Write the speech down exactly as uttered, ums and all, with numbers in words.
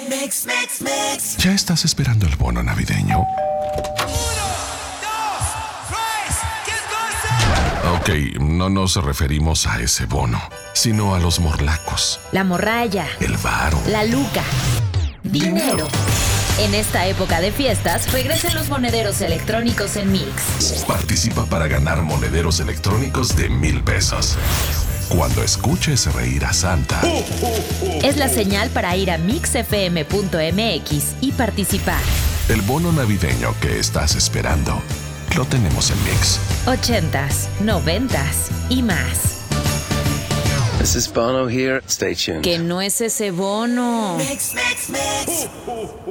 Mix, mix, mix. ¿Ya estás esperando el bono navideño? Ok, no nos referimos a ese bono, sino a los morlacos, La morralla, el varo, la luca, dinero. En esta época de fiestas, regresen los monederos electrónicos en Mix. Participa para ganar monederos electrónicos de mil pesos. Cuando escuches reír a Santa, Es la señal para ir a mix f m punto m x y participar. el bono navideño que estás esperando, lo tenemos en Mix. Ochentas, noventas y más. This is Bono here. Stay tuned. Que no es ese bono. Mix, mix, mix.